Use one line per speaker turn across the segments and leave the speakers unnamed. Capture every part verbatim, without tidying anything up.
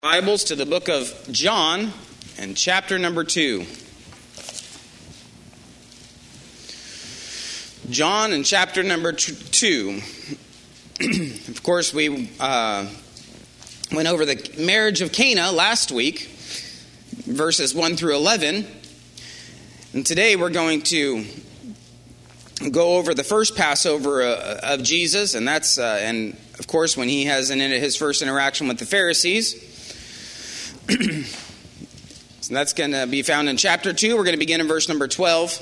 Bibles to the book of John and chapter number two. John and chapter number two. Of course, we uh, went over the marriage of Cana last week, verses one through eleven. And today we're going to go over the first Passover uh, of Jesus, and that's uh, and of course when he has an, his first interaction with the Pharisees. So that's going to be found in chapter two. We're going to begin in verse number twelve.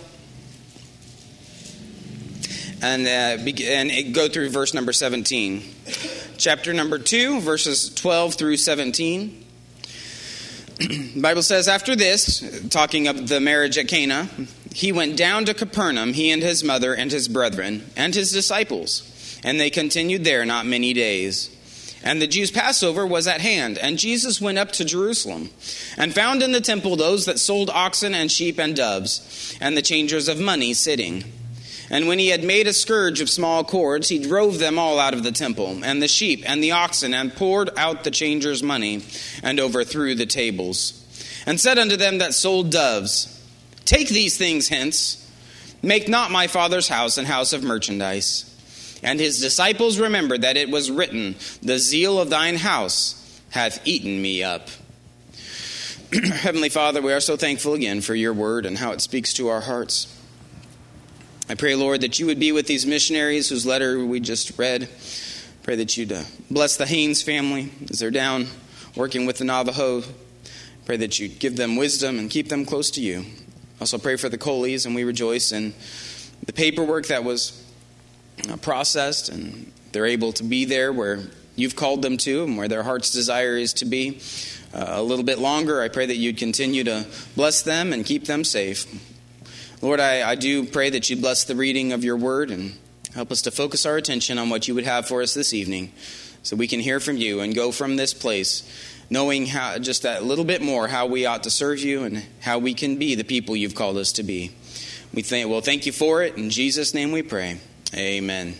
And, uh, begin, and go through verse number seventeen. Chapter number two, verses twelve through seventeen. The Bible says, after this, talking of the marriage at Cana, he went down to Capernaum, he and his mother and his brethren and his disciples. And they continued there not many days. And the Jews' Passover was at hand, and Jesus went up to Jerusalem, and found in the temple those that sold oxen and sheep and doves, and the changers of money sitting. And when he had made a scourge of small cords, he drove them all out of the temple, and the sheep and the oxen, and poured out the changers' money, and overthrew the tables. And said unto them that sold doves, Take these things hence, make not my Father's house an house of merchandise. And his disciples remembered that it was written, The zeal of thine house hath eaten me up. Heavenly Father, we are so thankful again for your word and how it speaks to our hearts. I pray, Lord, that you would be with these missionaries whose letter we just read. Pray that you'd uh, bless the Haynes family as they're down working with the Navajo. Pray that you'd give them wisdom and keep them close to you. Also pray for the Coleys, and we rejoice in the paperwork that was Uh, processed, and they're able to be there where you've called them to and where their heart's desire is to be uh, a little bit longer. I pray that you'd continue to bless them and keep them safe. Lord, I, I do pray that you'd bless the reading of your word and help us to focus our attention on what you would have for us this evening so we can hear from you and go from this place knowing how just that little bit more how we ought to serve you and how we can be the people you've called us to be. We thank, well, thank you for it. In Jesus' name we pray. Amen.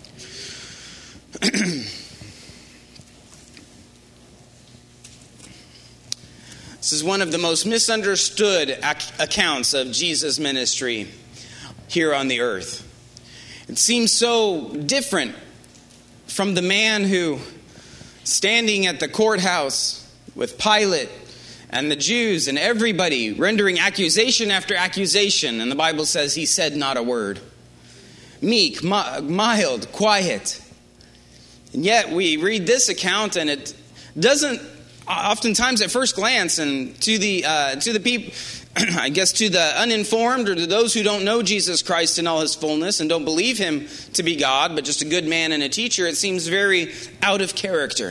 This is one of the most misunderstood ac- accounts of Jesus' ministry here on the earth. It seems so different from the man who, standing at the courthouse with Pilate and the Jews and everybody, rendering accusation after accusation, and the Bible says he said not a word. Meek, mild, quiet. And yet we read this account and it doesn't, oftentimes at first glance, and to the uh, to the people, I guess to the uninformed or to those who don't know Jesus Christ in all his fullness and don't believe him to be God, but just a good man and a teacher, it seems very out of character.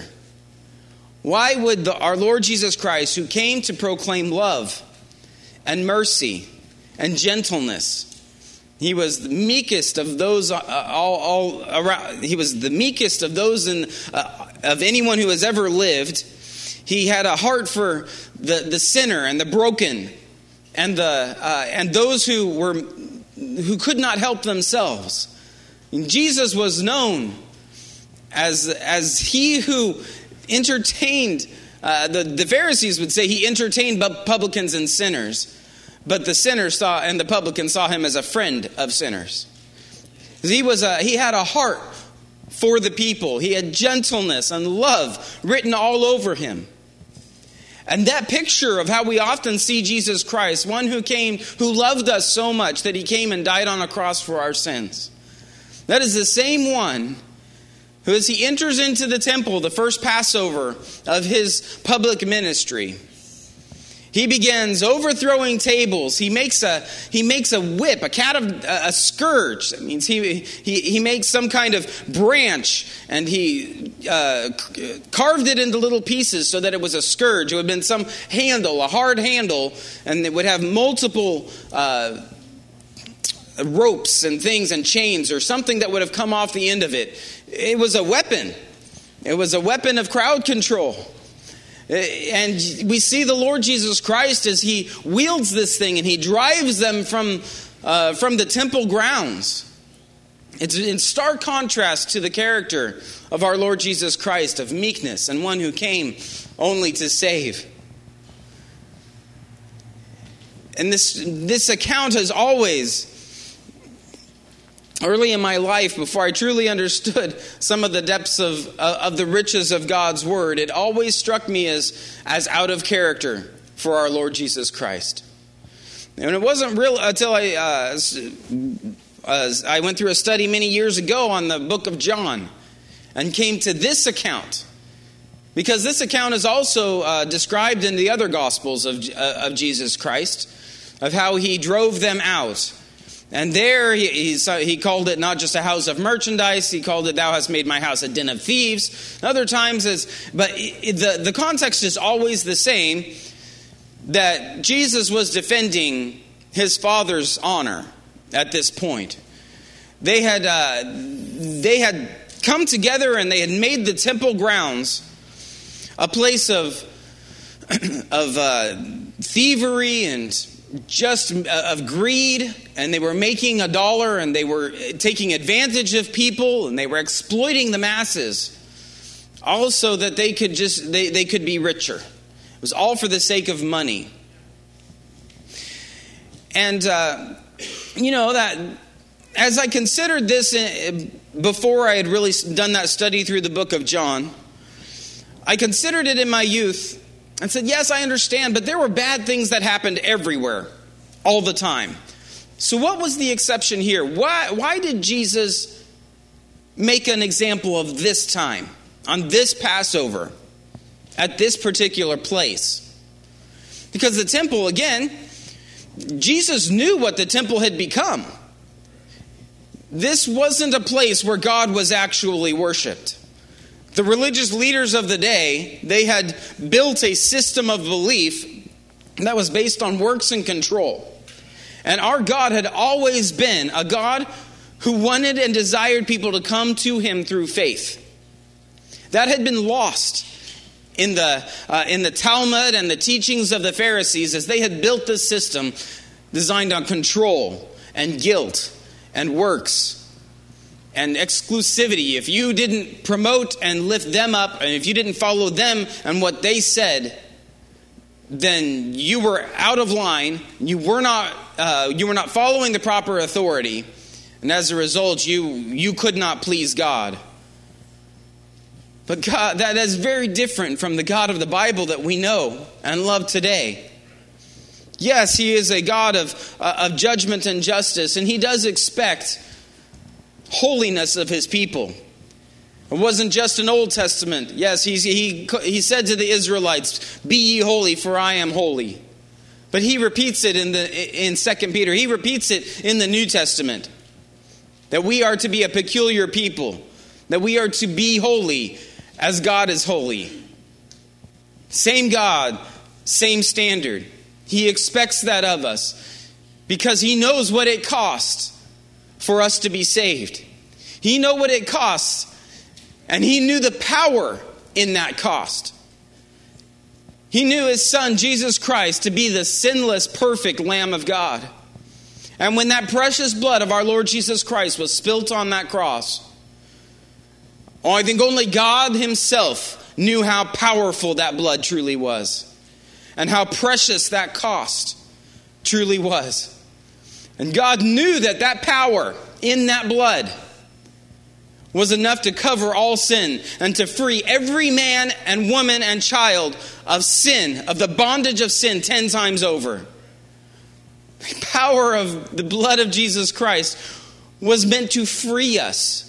Why would the, our Lord Jesus Christ, who came to proclaim love and mercy and gentleness, he was the meekest of those uh, all, all around. He was the meekest of those in, uh, of anyone who has ever lived. He had a heart for the, the sinner and the broken, and the uh, and those who were who could not help themselves. And Jesus was known as as he who entertained. Uh, the the Pharisees would say he entertained publicans and sinners. But the sinners saw, and the publican saw him as a friend of sinners. He was a, he had a heart for the people. He had gentleness and love written all over him. And that picture of how we often see Jesus Christ, one who came, who loved us so much that he came and died on a cross for our sins. That is the same one who, as he enters into the temple, the first Passover of his public ministry, he begins overthrowing tables. He makes a he makes a whip, a cat of a scourge. That means he he he makes some kind of branch, and he uh, carved it into little pieces so that it was a scourge. It would have been some handle, a hard handle, and it would have multiple uh, ropes and things and chains or something that would have come off the end of it. It was a weapon. It was a weapon of crowd control. And we see the Lord Jesus Christ as he wields this thing and he drives them from uh, from the temple grounds. It's in stark contrast to the character of our Lord Jesus Christ, of meekness, and one who came only to save. And this this account has always, early in my life, before I truly understood some of the depths of uh, of the riches of God's word, it always struck me as as out of character for our Lord Jesus Christ. And it wasn't real until I uh, uh, I went through a study many years ago on the book of John and came to this account. Because this account is also uh, described in the other Gospels of, uh, of Jesus Christ, of how he drove them out. And there he, he's, he called it not just a house of merchandise, he called it, thou hast made my house a den of thieves. Other times, as, but it, the, the context is always the same, that Jesus was defending his Father's honor at this point. They had, uh, they had come together and they had made the temple grounds a place of of uh, thievery and just uh, of greed, and they were making a dollar, and they were taking advantage of people, and they were exploiting the masses, also that they could just they, they could be richer. It was all for the sake of money. And uh, you know that as I considered this before I had really done that study through the book of John, I considered it in my youth and said, yes, I understand, but there were bad things that happened everywhere, all the time. So what was the exception here? Why, why did Jesus make an example of this time, on this Passover, at this particular place? Because the temple, again, Jesus knew what the temple had become. This wasn't a place where God was actually worshipped. The religious leaders of the day, they had built a system of belief that was based on works and control. And our God had always been a God who wanted and desired people to come to him through faith. That had been lost in the uh, in the Talmud and the teachings of the Pharisees, as they had built this system designed on control and guilt and works and exclusivity. If you didn't promote and lift them up, and if you didn't follow them and what they said, then you were out of line. You were not uh, you were not following the proper authority, and as a result, you you could not please God. But God, that is very different from the God of the Bible that we know and love today. Yes, he is a God of uh, of judgment and justice, and he does expect holiness of his people. It wasn't just an Old Testament. Yes, he, he, he said to the Israelites, be ye holy, for I am holy. But he repeats it in the in Second Peter. He repeats it in the New Testament. That we are to be a peculiar people. That we are to be holy as God is holy. Same God, same standard. He expects that of us because he knows what it costs for us to be saved. He knew what it costs, and he knew the power in that cost. He knew his son, Jesus Christ, to be the sinless, perfect Lamb of God. And when that precious blood of our Lord Jesus Christ was spilt on that cross, oh, I think only God himself knew how powerful that blood truly was, and how precious that cost truly was. And God knew that that power in that blood was enough to cover all sin and to free every man and woman and child of sin, of the bondage of sin ten times over. The power of the blood of Jesus Christ was meant to free us.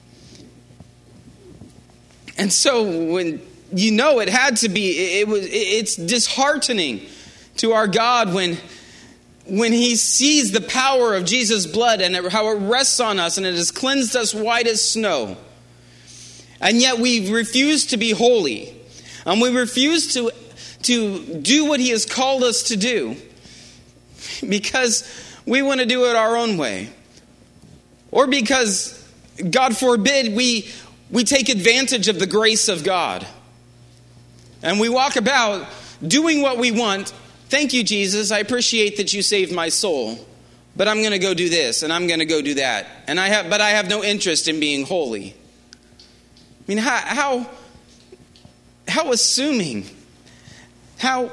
And so when you know it had to be, it was it's disheartening to our God when When he sees the power of Jesus' blood and how it rests on us and it has cleansed us white as snow. And yet we refuse to be holy. And we refuse to, to do what he has called us to do. Because we want to do it our own way. Or because, God forbid, we, we take advantage of the grace of God. And we walk about doing what we want. Thank you, Jesus. I appreciate that you saved my soul. But I'm going to go do this and I'm going to go do that. And I have, but I have no interest in being holy. I mean, how, how how assuming, how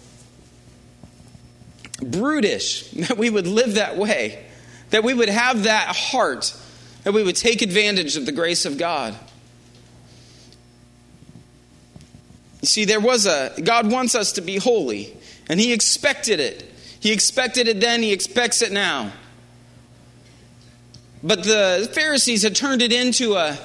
brutish that we would live that way, that we would have that heart, that we would take advantage of the grace of God. You see, there was a, God wants us to be holy, and He expected it. He expected it then, He expects it now. But the Pharisees had turned it into a,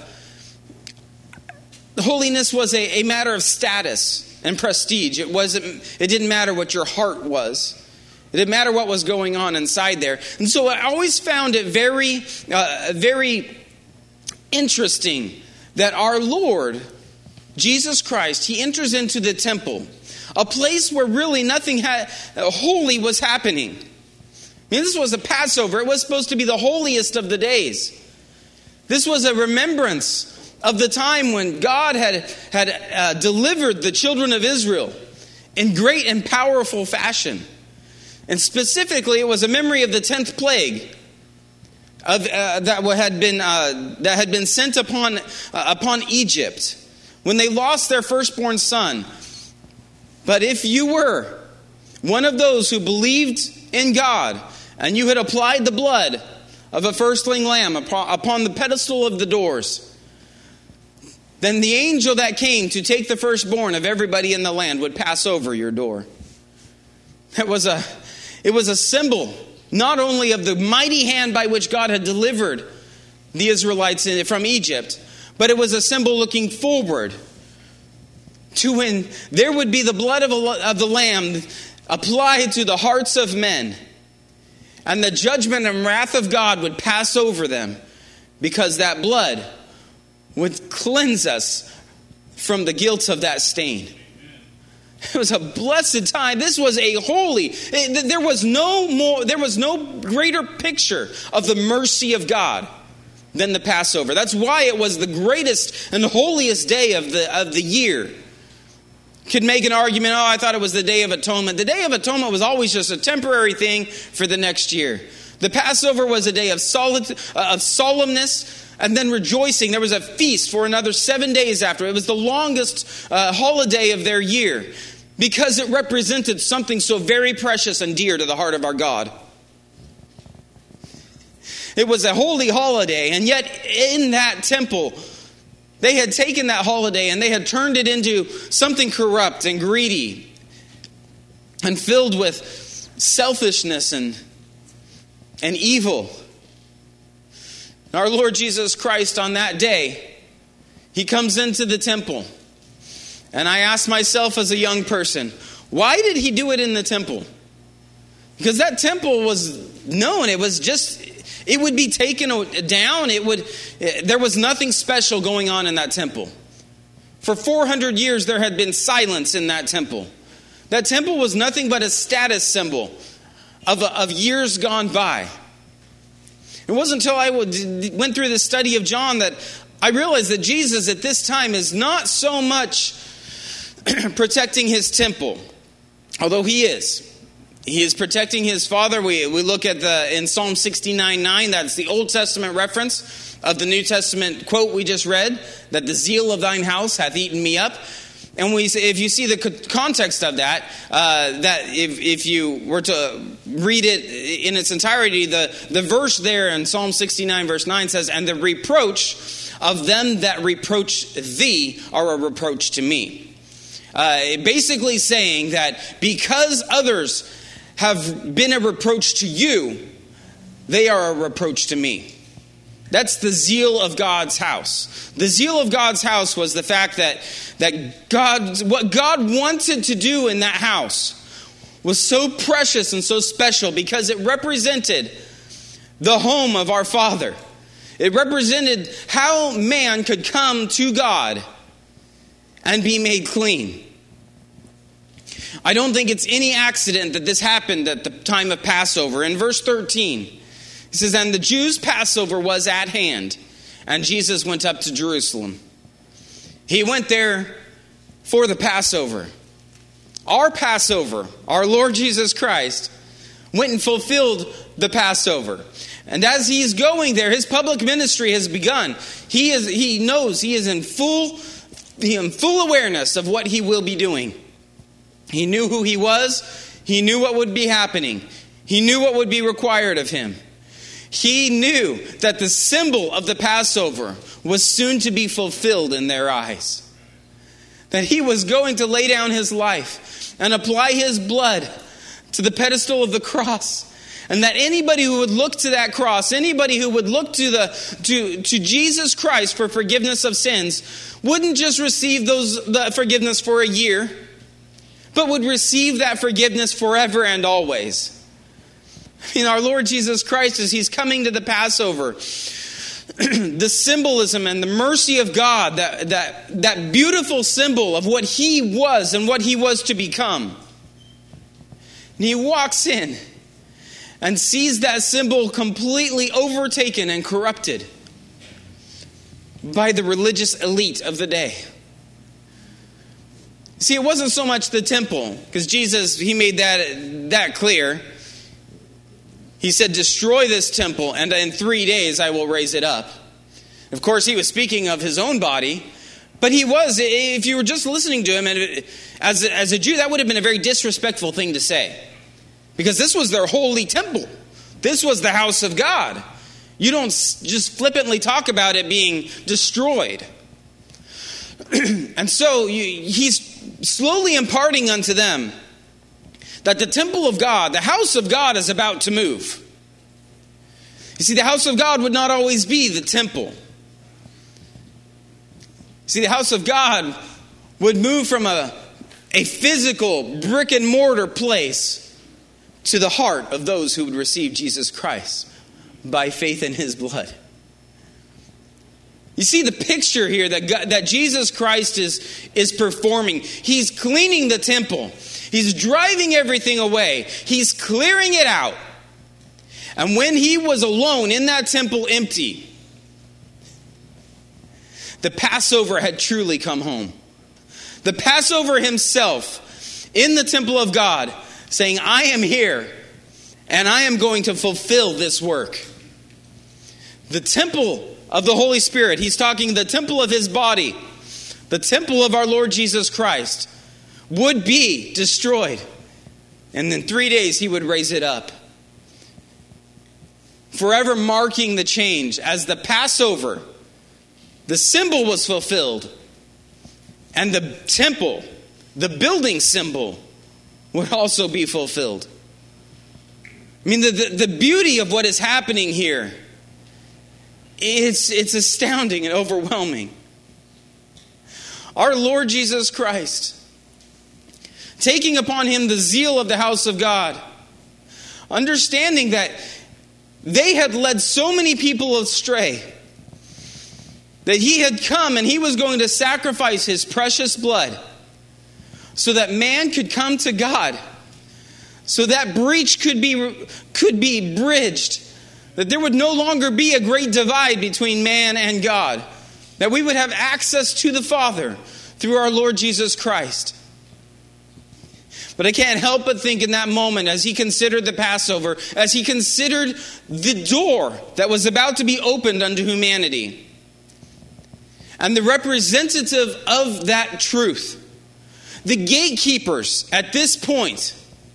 holiness was a, a matter of status and prestige. It wasn't, it didn't matter what your heart was. It didn't matter what was going on inside there. And so I always found it very, uh, very interesting that our Lord, Jesus Christ, He enters into the temple, a place where really nothing ha- holy was happening. I mean, this was a Passover. It was supposed to be the holiest of the days. This was a remembrance of the time when God had, had uh, delivered the children of Israel in great and powerful fashion. And specifically, it was a memory of the tenth plague of, uh, that had been uh, that had been sent upon uh, upon Egypt when they lost their firstborn son. But if you were one of those who believed in God and you had applied the blood of a firstling lamb upon, upon the pedestal of the doors, then the angel that came to take the firstborn of everybody in the land would pass over your door. It was a It was a symbol, not only of the mighty hand by which God had delivered the Israelites from Egypt, but it was a symbol looking forward to when there would be the blood of, a, of the Lamb applied to the hearts of men, and the judgment and wrath of God would pass over them, because that blood would cleanse us from the guilt of that stain. It was a blessed time. This was a holy. There was no more. There was no greater picture of the mercy of God than the Passover. That's why it was the greatest and holiest day of the of the year. Could make an argument. Oh, I thought it was the Day of Atonement. The Day of Atonement was always just a temporary thing for the next year. The Passover was a day of solid, uh, of solemnness. And then rejoicing. There was a feast for another seven days after. It was the longest uh, holiday of their year, because it represented something so very precious and dear to the heart of our God. It was a holy holiday, and yet in that temple, they had taken that holiday and they had turned it into something corrupt and greedy and filled with selfishness and, and evil. Our Lord Jesus Christ, on that day, He comes into the temple. And I asked myself as a young person, why did He do it in the temple? Because that temple was known. It was just, it would be taken down. It would, there was nothing special going on in that temple. For four hundred years, there had been silence in that temple. That temple was nothing but a status symbol of, of years gone by. It wasn't until I went through the study of John that I realized that Jesus at this time is not so much protecting His temple, although He is. He is protecting His Father. We, we look at the in Psalm sixty-nine nine, that's the Old Testament reference of the New Testament quote we just read, that the zeal of thine house hath eaten me up. And we, if you see the context of that, uh, that if, if you were to read it in its entirety, the, the verse there in Psalm sixty-nine verse nine says, and the reproach of them that reproach thee are a reproach to me. Uh, basically saying that because others have been a reproach to you, they are a reproach to me. That's the zeal of God's house. The zeal of God's house was the fact that, that God, what God wanted to do in that house was so precious and so special because it represented the home of our Father. It represented how man could come to God and be made clean. I don't think it's any accident that this happened at the time of Passover. In verse thirteen, it says, and the Jews' Passover was at hand, and Jesus went up to Jerusalem. He went there for the Passover. Our Passover, our Lord Jesus Christ, went and fulfilled the Passover. And as he is going there, his public ministry has begun. He is, he knows he is in full in full awareness of what he will be doing. He knew who he was. He knew what would be happening. He knew what would be required of him. He knew that the symbol of the Passover was soon to be fulfilled in their eyes. That he was going to lay down his life and apply his blood to the pedestal of the cross. And that anybody who would look to that cross, anybody who would look to the to, to Jesus Christ for forgiveness of sins, wouldn't just receive those the forgiveness for a year, but would receive that forgiveness forever and always. I mean, our Lord Jesus Christ, as he's coming to the Passover, the symbolism and the mercy of God, that, that, that beautiful symbol of what he was and what he was to become. And he walks in and sees that symbol completely overtaken and corrupted by the religious elite of the day. See, it wasn't so much the temple, because Jesus, he made that, that clear. He said, destroy this temple, and in three days I will raise it up. Of course, he was speaking of his own body, but he was, if you were just listening to him, and as a, as a Jew, that would have been a very disrespectful thing to say. Because this was their holy temple. This was the house of God. You don't just flippantly talk about it being destroyed. And so you, he's slowly imparting unto them that the temple of God, the house of God, is about to move. You see, the house of God would not always be the temple. See, the house of God would move from a, a physical brick and mortar place to the heart of those who would receive Jesus Christ by faith in his blood. You see the picture here that God, that Jesus Christ is, is performing. He's cleaning the temple. He's driving everything away. He's clearing it out. And when he was alone in that temple empty, the Passover had truly come home. The Passover himself in the temple of God saying, I am here and I am going to fulfill this work. The temple of the Holy Spirit, he's talking the temple of his body, the temple of our Lord Jesus Christ, would be destroyed. And in three days he would raise it up. Forever marking the change as the Passover, the symbol was fulfilled. And the temple, the building symbol, would also be fulfilled. I mean, the, the, the beauty of what is happening here, it's, it's astounding and overwhelming. Our Lord Jesus Christ, taking upon him the zeal of the house of God, understanding that they had led so many people astray, that he had come and he was going to sacrifice his precious blood so that man could come to God, so that breach could be, could be bridged, that there would no longer be a great divide between man and God, that we would have access to the Father through our Lord Jesus Christ. But I can't help but think in that moment, as he considered the Passover, as he considered the door that was about to be opened unto humanity, and the representative of that truth, the gatekeepers at this point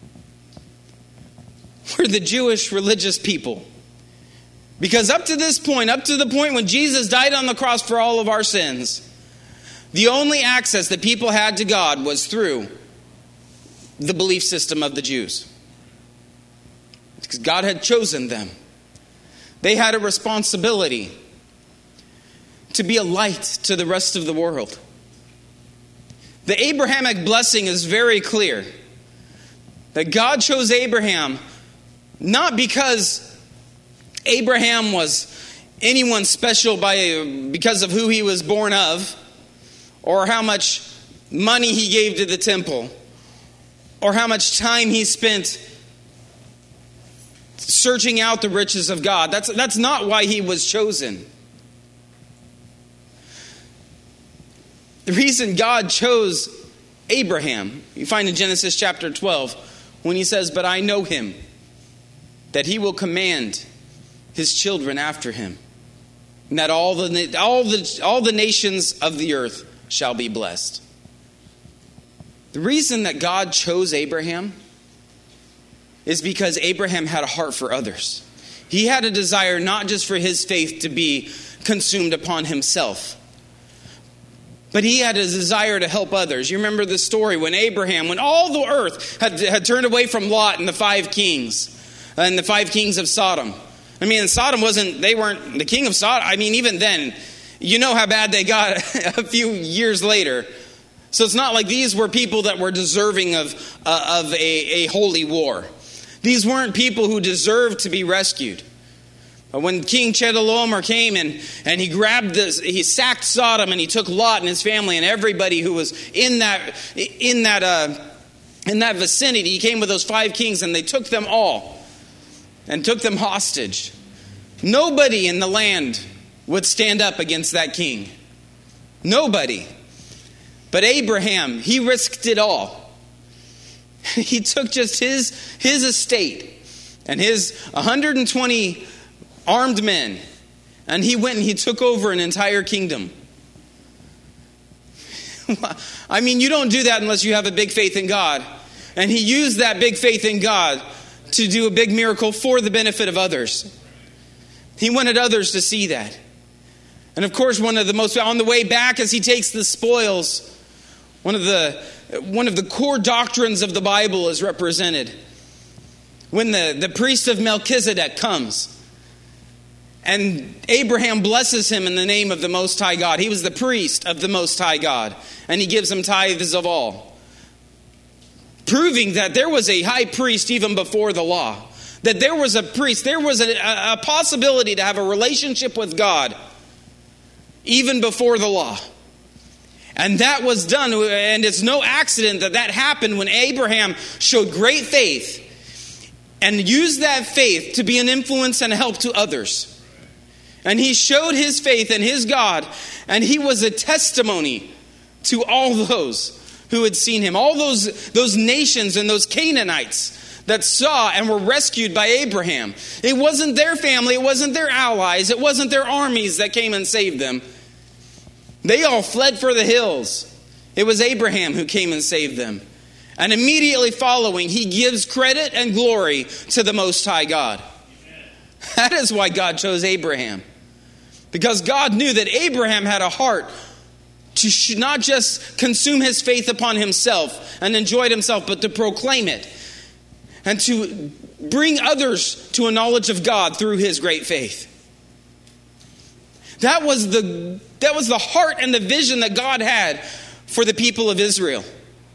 were the Jewish religious people. Because up to this point, up to the point when Jesus died on the cross for all of our sins, the only access that people had to God was through the belief system of the Jews. Because God had chosen them. They had a responsibility to be a light to the rest of the world. The Abrahamic blessing is very clear. That God chose Abraham not because Abraham was anyone special by because of who he was born of, or how much money he gave to the temple, or how much time he spent searching out the riches of God. That's, that's not why he was chosen. The reason God chose Abraham, you find in Genesis chapter twelve, when he says, but I know him, that he will command his children after him, and that all the, all the, all the nations of the earth shall be blessed. The reason that God chose Abraham is because Abraham had a heart for others. He had a desire not just for his faith to be consumed upon himself, but he had a desire to help others. You remember the story when Abraham, when all the earth had, had turned away from Lot and the five kings, and the five kings of Sodom. I mean, Sodom wasn't, they weren't the king of Sodom. I mean, even then, you know how bad they got a few years later. So it's not like these were people that were deserving of, uh, of a, a holy war. These weren't people who deserved to be rescued. But when King Chedorlaomer came and, and he grabbed this, he sacked Sodom and he took Lot and his family and everybody who was in that in that uh, in that vicinity. He came with those five kings and they took them all and took them hostage. Nobody in the land would stand up against that king. Nobody. But Abraham, he risked it all. He took just his, his estate and his one hundred twenty armed men, and he went and he took over an entire kingdom. I mean, you don't do that unless you have a big faith in God. And he used that big faith in God to do a big miracle for the benefit of others. He wanted others to see that. And of course, one of the most, on the way back as he takes the spoils, one of the one of the core doctrines of the Bible is represented. When the, the priest of Melchizedek comes, and Abraham blesses him in the name of the Most High God. He was the priest of the Most High God, and he gives him tithes of all. Proving that there was a high priest even before the law. That there was a priest, there was a, a possibility to have a relationship with God even before the law. And that was done, and it's no accident that that happened when Abraham showed great faith and used that faith to be an influence and a help to others. And he showed his faith in his God, and he was a testimony to all those who had seen him. All those, those nations and those Canaanites that saw and were rescued by Abraham. It wasn't their family, it wasn't their allies, it wasn't their armies that came and saved them. They all fled for the hills. It was Abraham who came and saved them. And immediately following, he gives credit and glory to the Most High God. That is why God chose Abraham. Because God knew that Abraham had a heart to not just consume his faith upon himself and enjoy it himself, but to proclaim it. And to bring others to a knowledge of God through his great faith. That was the, that was the heart and the vision that God had for the people of Israel.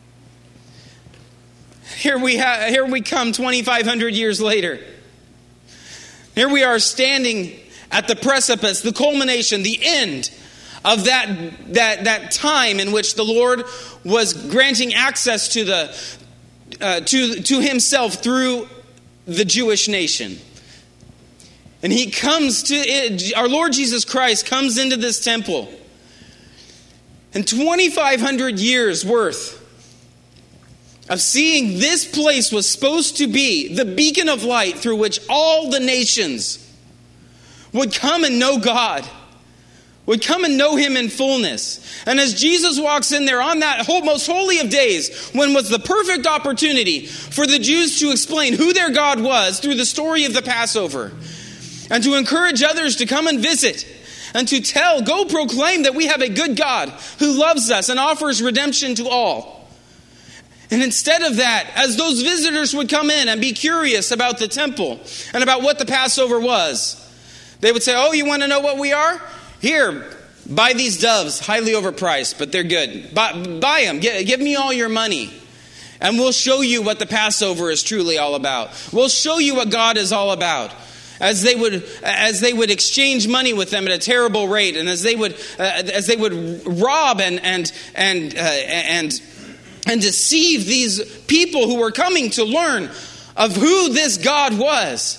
Here we have, here we come twenty-five hundred years later. Here we are standing at the precipice, the culmination, the end of that, that, that time in which the Lord was granting access to the uh, to, to himself through the Jewish nation. And he comes to it, our Lord Jesus Christ comes into this temple. And twenty-five hundred years worth of seeing this place was supposed to be the beacon of light through which all the nations would come and know God, would come and know him in fullness. And as Jesus walks in there on that whole, most holy of days, when was the perfect opportunity for the Jews to explain who their God was through the story of the Passover, and to encourage others to come and visit, and to tell, go proclaim that we have a good God who loves us and offers redemption to all. And instead of that, as those visitors would come in and be curious about the temple and about what the Passover was, they would say, oh, you want to know what we are? Here, buy these doves, highly overpriced, but they're good. Buy, buy them, give, give me all your money. And we'll show you what the Passover is truly all about. We'll show you what God is all about. As they would, as they would exchange money with them at a terrible rate, and as they would, uh, as they would rob and and and uh, and and deceive these people who were coming to learn of who this God was,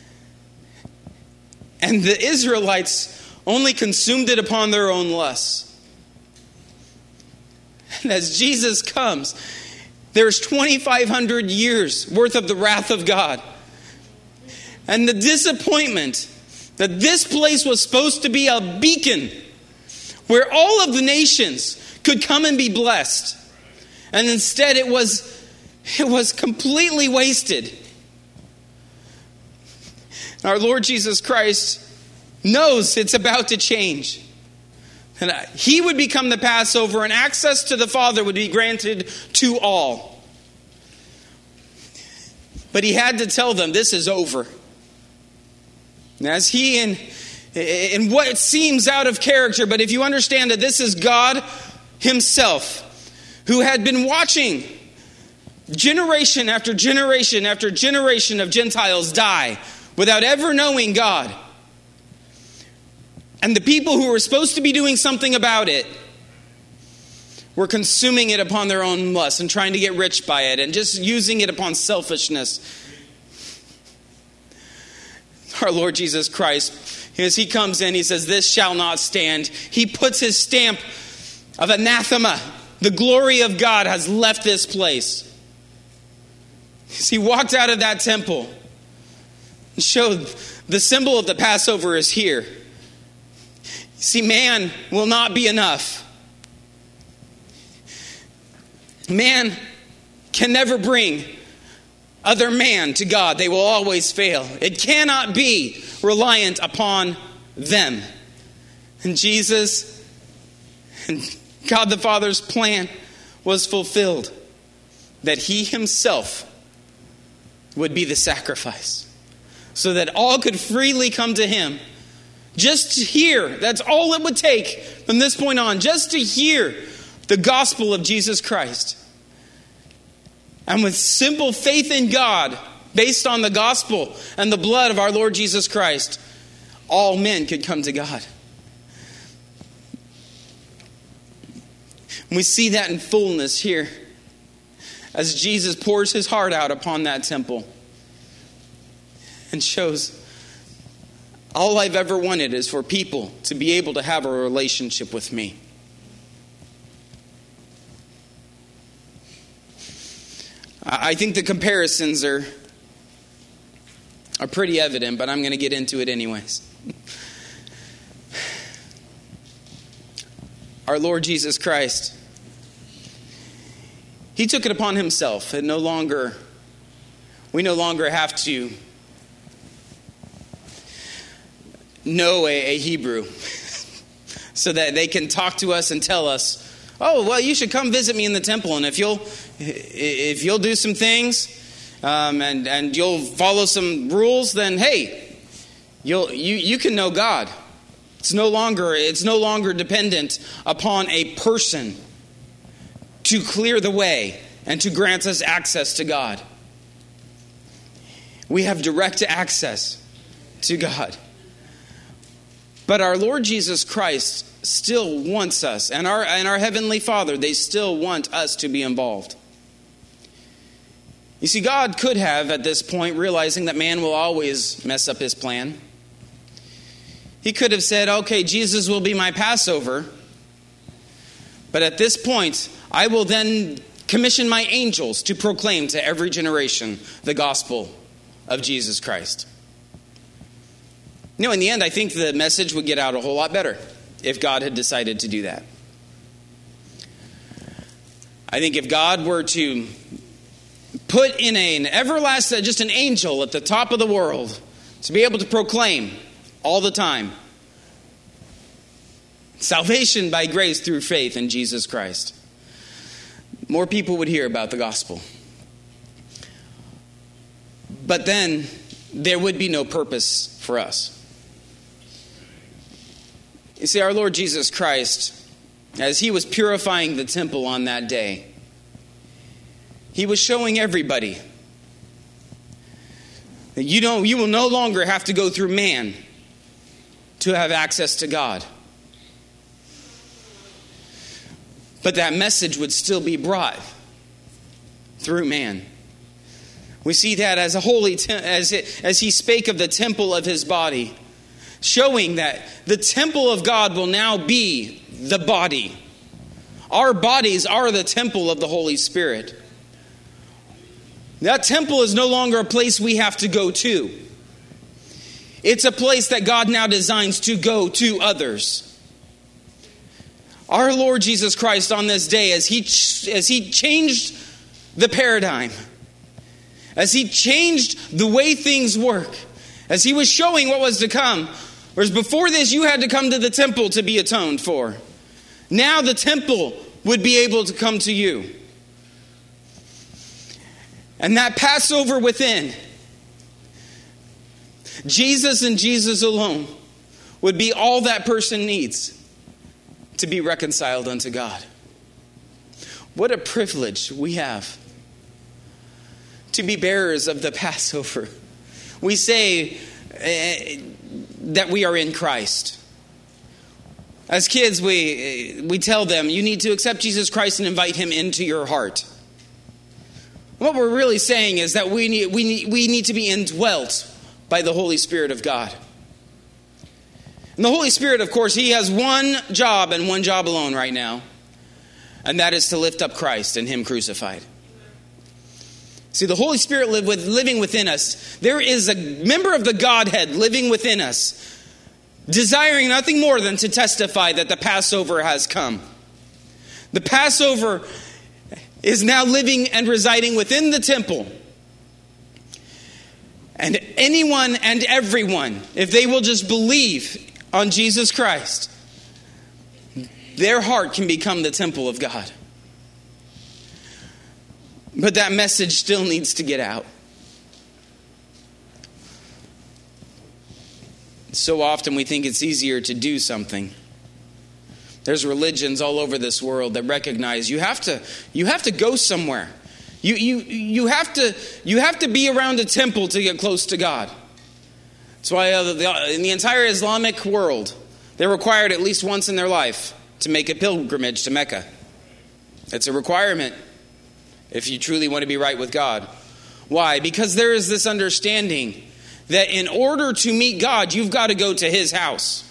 and the Israelites only consumed it upon their own lusts. And as Jesus comes, there's twenty-five hundred years worth of the wrath of God. And the disappointment that this place was supposed to be a beacon where all of the nations could come and be blessed. And instead it was, it was completely wasted. Our Lord Jesus Christ knows it's about to change. And he would become the Passover, and access to the Father would be granted to all. But he had to tell them this is over. And as he, in, in what seems out of character, but if you understand that this is God himself, who had been watching generation after generation after generation of Gentiles die without ever knowing God. And the people who were supposed to be doing something about it were consuming it upon their own lust and trying to get rich by it and just using it upon selfishness. Our Lord Jesus Christ, as he comes in, he says, this shall not stand. He puts his stamp of anathema. The glory of God has left this place. As he walked out of that temple and showed the symbol of the Passover is here. See, man will not be enough. Man can never bring other man to God. They will always fail. It cannot be reliant upon them. And Jesus and God the Father's plan was fulfilled, that he himself would be the sacrifice, so that all could freely come to him. Just to hear, that's all it would take from this point on, just to hear the gospel of Jesus Christ. And with simple faith in God, based on the gospel and the blood of our Lord Jesus Christ, all men could come to God. And we see that in fullness here, as Jesus pours his heart out upon that temple and shows, all I've ever wanted is for people to be able to have a relationship with me. I think the comparisons are, are pretty evident, but I'm going to get into it anyways. Our Lord Jesus Christ, he took it upon himself. And no longer, we no longer have to know a, a Hebrew so that they can talk to us and tell us, oh, well, you should come visit me in the temple, and if you'll if you'll do some things um, and and you'll follow some rules, then hey, you'll you you can know God. It's no longer it's no longer dependent upon a person to clear the way and to grant us access to God. We have direct access to God. But our Lord Jesus Christ still wants us, and our and our Heavenly Father, they still want us to be involved. You see, God could have, at this point, realizing that man will always mess up his plan, he could have said, okay, Jesus will be my Passover, but at this point, I will then commission my angels to proclaim to every generation the gospel of Jesus Christ. You know, in the end, I think the message would get out a whole lot better if God had decided to do that. I think if God were to put in a, an everlasting, just an angel at the top of the world to be able to proclaim all the time salvation by grace through faith in Jesus Christ, more people would hear about the gospel. But then there would be no purpose for us. You see, our Lord Jesus Christ, as he was purifying the temple on that day, he was showing everybody that you don't, you will no longer have to go through man to have access to God. But that message would still be brought through man. We see that as a holy te- as it, as he spake of the temple of his body, showing that the temple of God will now be the body. Our bodies are the temple of the Holy Spirit. That temple is no longer a place we have to go to. It's a place that God now designs to go to others. our Lord Jesus Christ on this day, as he, as he changed the paradigm, as he changed the way things work, as he was showing what was to come. Whereas before this, you had to come to the temple to be atoned for. Now the temple would be able to come to you. And that Passover within, Jesus and Jesus alone, would be all that person needs to be reconciled unto God. What a privilege we have to be bearers of the Passover. We say uh, that we are in Christ. As kids, we we tell them, you need to accept Jesus Christ and invite him into your heart. What we're really saying is that we need, we need, we need to be indwelt by the Holy Spirit of God. And the Holy Spirit, of course, he has one job and one job alone right now. And that is to lift up Christ and him crucified. See, the Holy Spirit live with, living within us. There is a member of the Godhead living within us, desiring nothing more than to testify that the Passover has come. The Passover is now living and residing within the temple. And anyone and everyone, if they will just believe on Jesus Christ, their heart can become the temple of God. But that message still needs to get out. So often we think it's easier to do something. There's religions all over this world that recognize you have to you have to go somewhere. You you you have to you have to be around a temple to get close to God. That's why uh, the, in the entire Islamic world, they're required at least once in their life to make a pilgrimage to Mecca. It's a requirement if you truly want to be right with God. Why? Because there is this understanding that in order to meet God, you've got to go to his house.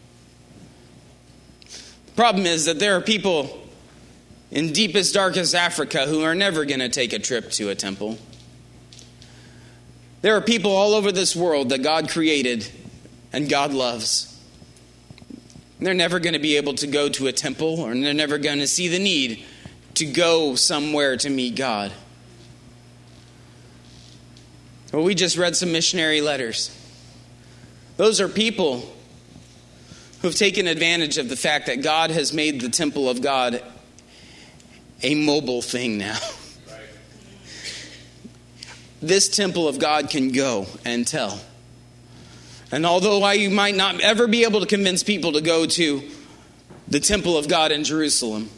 The problem is that there are people in deepest, darkest Africa who are never going to take a trip to a temple. There are people all over this world that God created and God loves. They're never going to be able to go to a temple, or they're never going to see the need to go somewhere to meet God. Well, we just read some missionary letters. Those are people who've taken advantage of the fact that God has made the temple of God a mobile thing now. Right. This temple of God can go and tell. And although I might not ever be able to convince people to go to the temple of God in Jerusalem,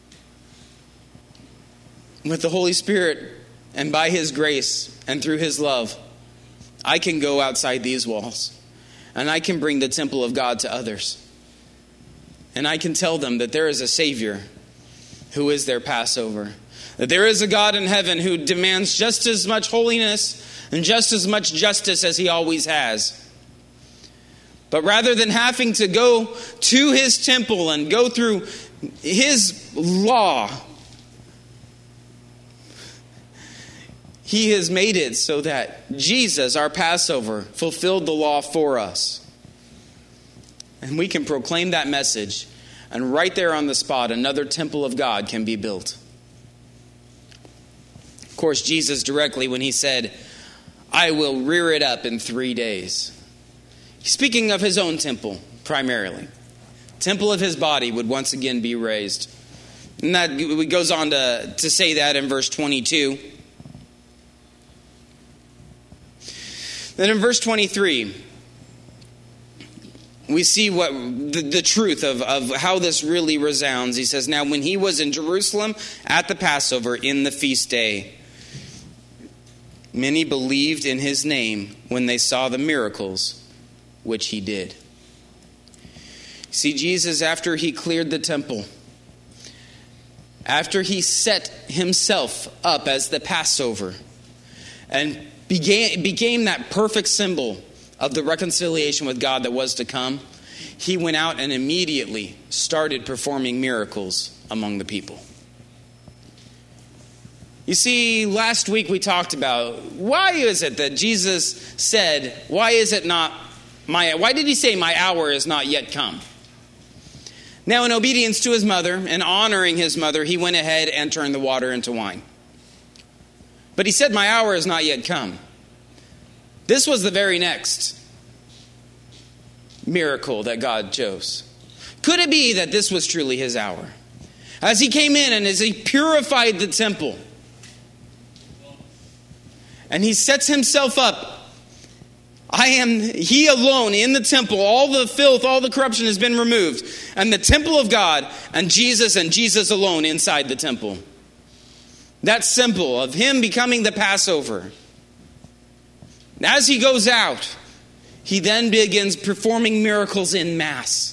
with the Holy Spirit and by his grace and through his love, I can go outside these walls and I can bring the temple of God to others. And I can tell them that there is a Savior who is their Passover. That there is a God in heaven who demands just as much holiness and just as much justice as he always has. But rather than having to go to his temple and go through his law, he has made it so that Jesus, our Passover, fulfilled the law for us. And we can proclaim that message. And right there on the spot, another temple of God can be built. Of course, Jesus directly, when he said, I will rear it up in three days. Speaking of his own temple, primarily. Temple of his body would once again be raised. And that goes on to, to say that in verse twenty-two. Then in verse twenty-three, we see what the, the truth of, of how this really resounds. He says, now when he was in Jerusalem at the Passover in the feast day, many believed in his name when they saw the miracles which he did. See, Jesus, after he cleared the temple, after he set himself up as the Passover and began, became that perfect symbol of the reconciliation with God that was to come, he went out and immediately started performing miracles among the people. You see, last week we talked about why is it that Jesus said, why is it not my, why did he say my hour is not yet come? Now, in obedience to his mother and honoring his mother, he went ahead and turned the water into wine. But he said, my hour has not yet come. This was the very next miracle that God chose. Could it be that this was truly his hour? As he came in and as he purified the temple, and he sets himself up, I am he alone in the temple. All the filth, all the corruption has been removed. And the temple of God and Jesus and Jesus alone inside the temple. That symbol of him becoming the Passover. As he goes out, he then begins performing miracles in mass.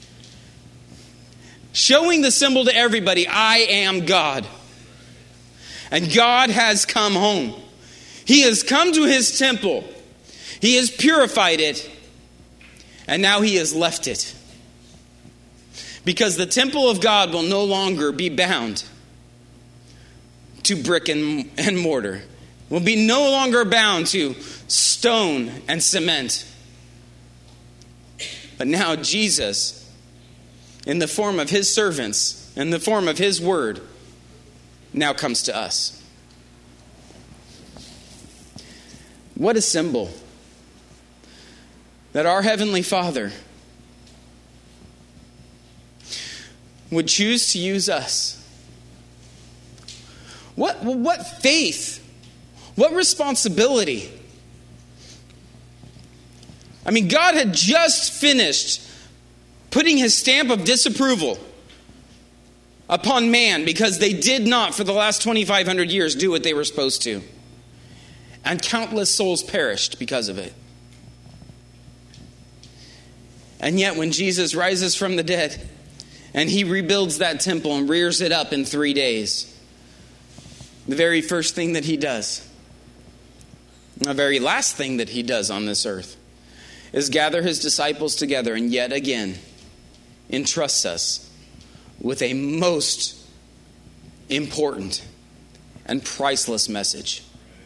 Showing the symbol to everybody, I am God. And God has come home. He has come to his temple. He has purified it. And now he has left it. Because the temple of God will no longer be bound to brick and, and mortar. Will be no longer bound to stone and cement. But now Jesus, in the form of his servants, in the form of his word, now comes to us. What a symbol that our Heavenly Father would choose to use us. What, what faith, what responsibility. I mean, God had just finished putting his stamp of disapproval upon man because they did not, for the last twenty-five hundred years, do what they were supposed to. And countless souls perished because of it. And yet when Jesus rises from the dead and he rebuilds that temple and rears it up in three days, the very first thing that he does, the very last thing that he does on this earth, is gather his disciples together and yet again entrusts us with a most important and priceless message.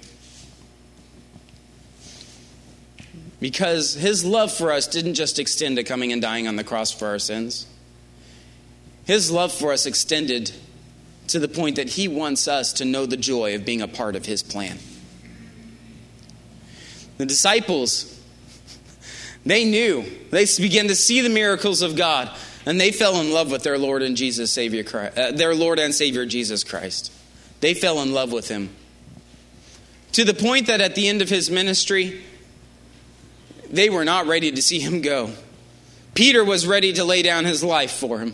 Because his love for us didn't just extend to coming and dying on the cross for our sins. His love for us extended to the point that he wants us to know the joy of being a part of his plan. The disciples, they knew. They began to see the miracles of God, and they fell in love with their Lord and Jesus Savior Christ, uh, their Lord and Savior Jesus Christ. They fell in love with him. To the point that at the end of his ministry, they were not ready to see him go. Peter was ready to lay down his life for him.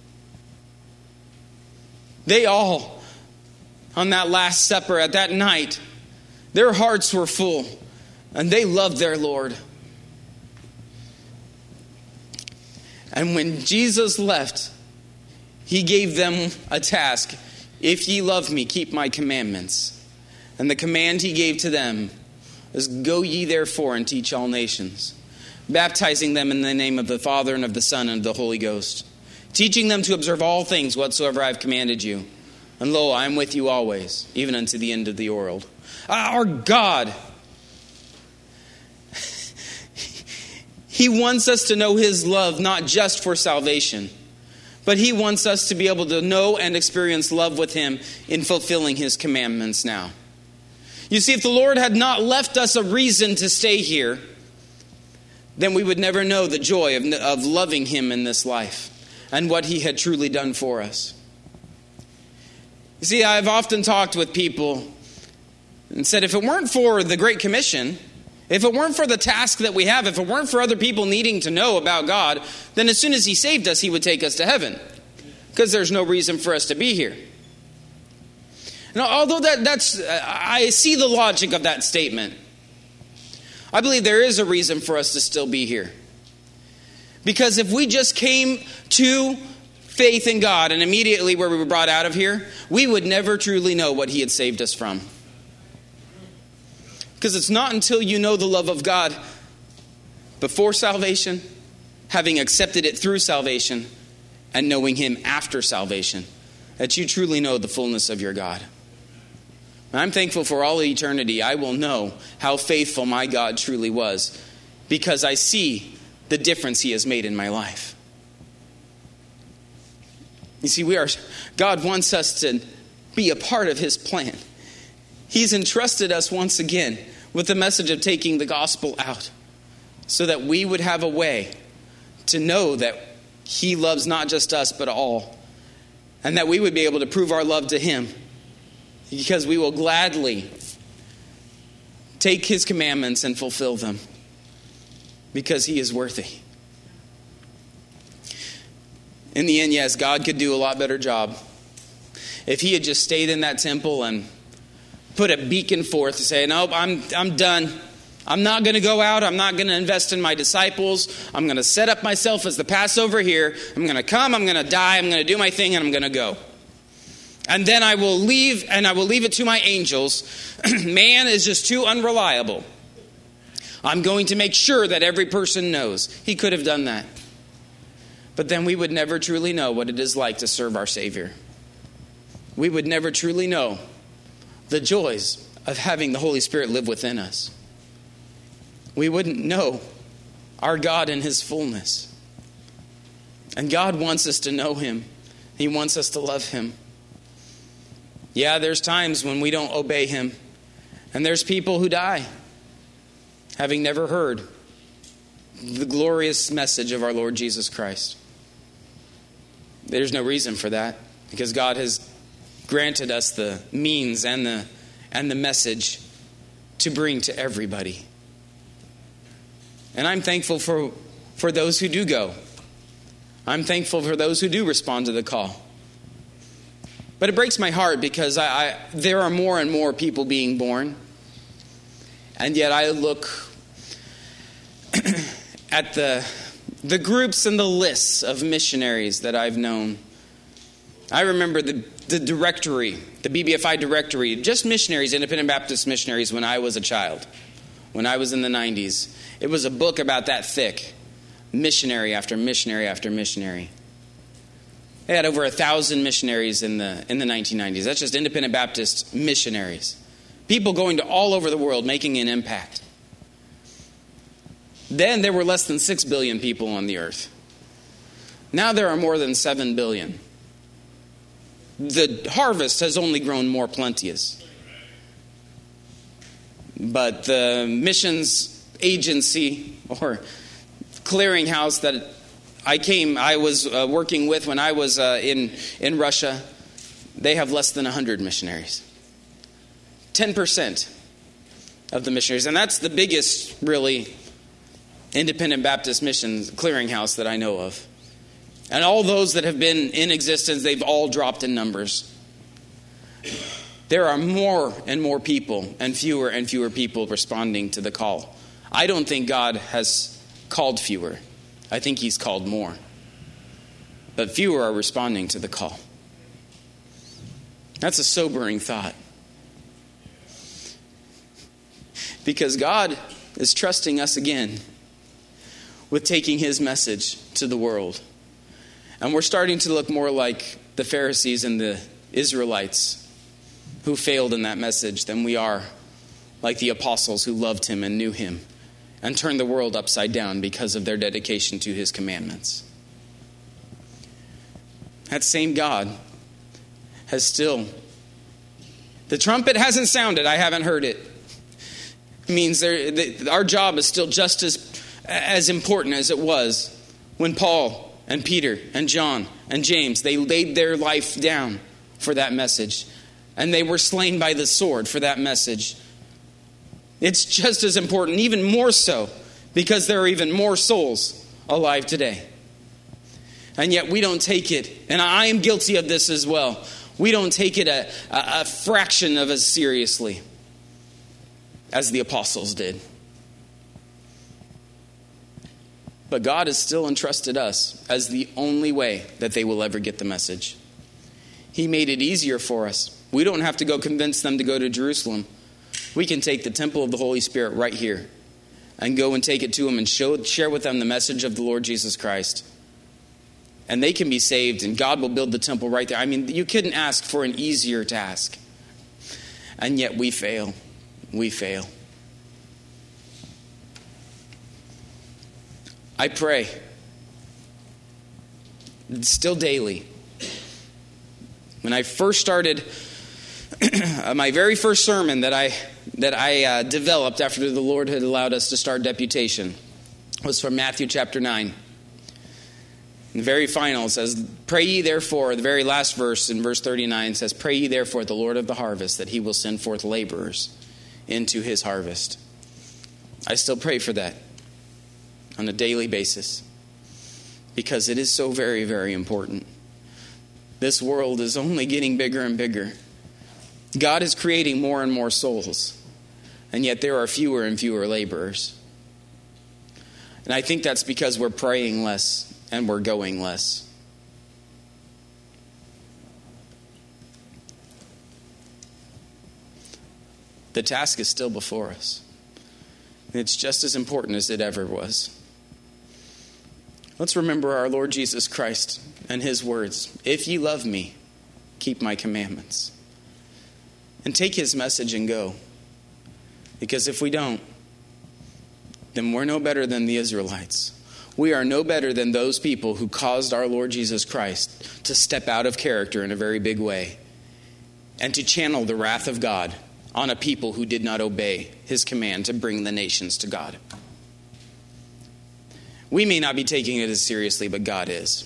They all, on that Last Supper, at that night, their hearts were full, and they loved their Lord. And when Jesus left, he gave them a task. If ye love me, keep my commandments. And the command he gave to them is, go ye therefore and teach all nations, baptizing them in the name of the Father and of the Son and of the Holy Ghost, teaching them to observe all things whatsoever I have commanded you. And lo, I am with you always, even unto the end of the world. Our God, he wants us to know his love, not just for salvation, but he wants us to be able to know and experience love with him in fulfilling his commandments now. You see, if the Lord had not left us a reason to stay here, then we would never know the joy of, of loving him in this life and what he had truly done for us. You see, I've often talked with people and said, if it weren't for the Great Commission, if it weren't for the task that we have, if it weren't for other people needing to know about God, then as soon as he saved us, he would take us to heaven. Because there's no reason for us to be here. Now, although that, that's, I see the logic of that statement, I believe there is a reason for us to still be here. Because if we just came to faith in God and immediately where we were brought out of here, we would never truly know what he had saved us from. Because it's not until you know the love of God before salvation, having accepted it through salvation, and knowing him after salvation, that you truly know the fullness of your God. I'm thankful for all eternity. I will know how faithful my God truly was because I see the difference he has made in my life. You see, we are, God wants us to be a part of his plan. He's entrusted us once again with the message of taking the gospel out so that we would have a way to know that he loves not just us but all, and that we would be able to prove our love to him because we will gladly take his commandments and fulfill them because he is worthy. In the end, yes, God could do a lot better job if he had just stayed in that temple and put a beacon forth to say, nope, I'm I'm done. I'm not going to go out. I'm not going to invest in my disciples. I'm going to set up myself as the Passover here. I'm going to come. I'm going to die. I'm going to do my thing, and I'm going to go. And then I will leave, and I will leave it to my angels. Man is just too unreliable. I'm going to make sure that every person knows. He could have done that. But then we would never truly know what it is like to serve our Savior. We would never truly know the joys of having the Holy Spirit live within us. We wouldn't know our God in his fullness. And God wants us to know him. He wants us to love him. Yeah, there's times when we don't obey him. And there's people who die having never heard the glorious message of our Lord Jesus Christ. There's no reason for that because God has granted us the means and the and the message to bring to everybody. And I'm thankful for, for those who do go. I'm thankful for those who do respond to the call. But it breaks my heart because I, I there are more and more people being born. And yet I look at the the groups and the lists of missionaries that I've known. I remember the, the directory, the B B F I directory, just missionaries, Independent Baptist missionaries when I was a child, when I was in the nineties. It was a book about that thick, missionary after missionary after missionary. They had over a thousand missionaries in the in the nineteen nineties. That's just Independent Baptist missionaries. People going to all over the world making an impact. Then there were less than six billion people on the earth. Now there are more than seven billion. The harvest has only grown more plenteous. But the missions agency or clearinghouse that I came, I was uh, working with when I was uh, in, in Russia, they have less than one hundred missionaries. ten percent of the missionaries. And that's the biggest, really, Independent Baptist missions clearinghouse that I know of. And all those that have been in existence, they've all dropped in numbers. There are more and more people and fewer and fewer people responding to the call. I don't think God has called fewer. I think he's called more. But fewer are responding to the call. That's a sobering thought. Because God is trusting us again with taking his message to the world. And we're starting to look more like the Pharisees and the Israelites who failed in that message than we are like the apostles who loved him and knew him and turned the world upside down because of their dedication to his commandments. That same God has still... The trumpet hasn't sounded. I haven't heard it. It means there, the, our job is still just as, as important as it was when Paul and Peter and John and James, they laid their life down for that message. And they were slain by the sword for that message. It's just as important, even more so, because there are even more souls alive today. And yet we don't take it, and I am guilty of this as well, we don't take it a, a, a fraction of as seriously as the apostles did. But God has still entrusted us as the only way that they will ever get the message. He made it easier for us. We don't have to go convince them to go to Jerusalem. We can take the temple of the Holy Spirit right here and go and take it to them and show, share with them the message of the Lord Jesus Christ. And they can be saved, and God will build the temple right there. I mean, you couldn't ask for an easier task. And yet we fail. We fail. I pray, still daily, When I first started, my very first sermon that I that I uh, developed after the Lord had allowed us to start deputation was from Matthew chapter nine. In the very final, it says, "Pray ye therefore," the very last verse in verse thirty-nine says, "Pray ye therefore the Lord of the harvest, that he will send forth laborers into his harvest." I still pray for that on a daily basis, because it is so very, very important. This world is only getting bigger and bigger. God is creating more and more souls, and yet there are fewer and fewer laborers. And I think that's because we're praying less and we're going less. The task is still before us. It's just as important as it ever was. Let's remember our Lord Jesus Christ and his words. "If ye love me, keep my commandments." And take his message and go. Because if we don't, then we're no better than the Israelites. We are no better than those people who caused our Lord Jesus Christ to step out of character in a very big way and to channel the wrath of God on a people who did not obey his command to bring the nations to God. We may not be taking it as seriously, but God is.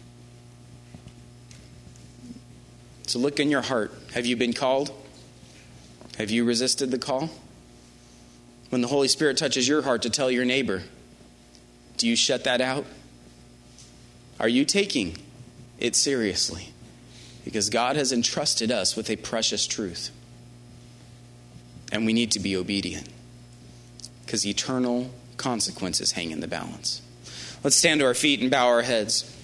So look in your heart. Have you been called? Have you resisted the call? When the Holy Spirit touches your heart to tell your neighbor, do you shut that out? Are you taking it seriously? Because God has entrusted us with a precious truth. And we need to be obedient, because eternal consequences hang in the balance. Let's stand to our feet and bow our heads.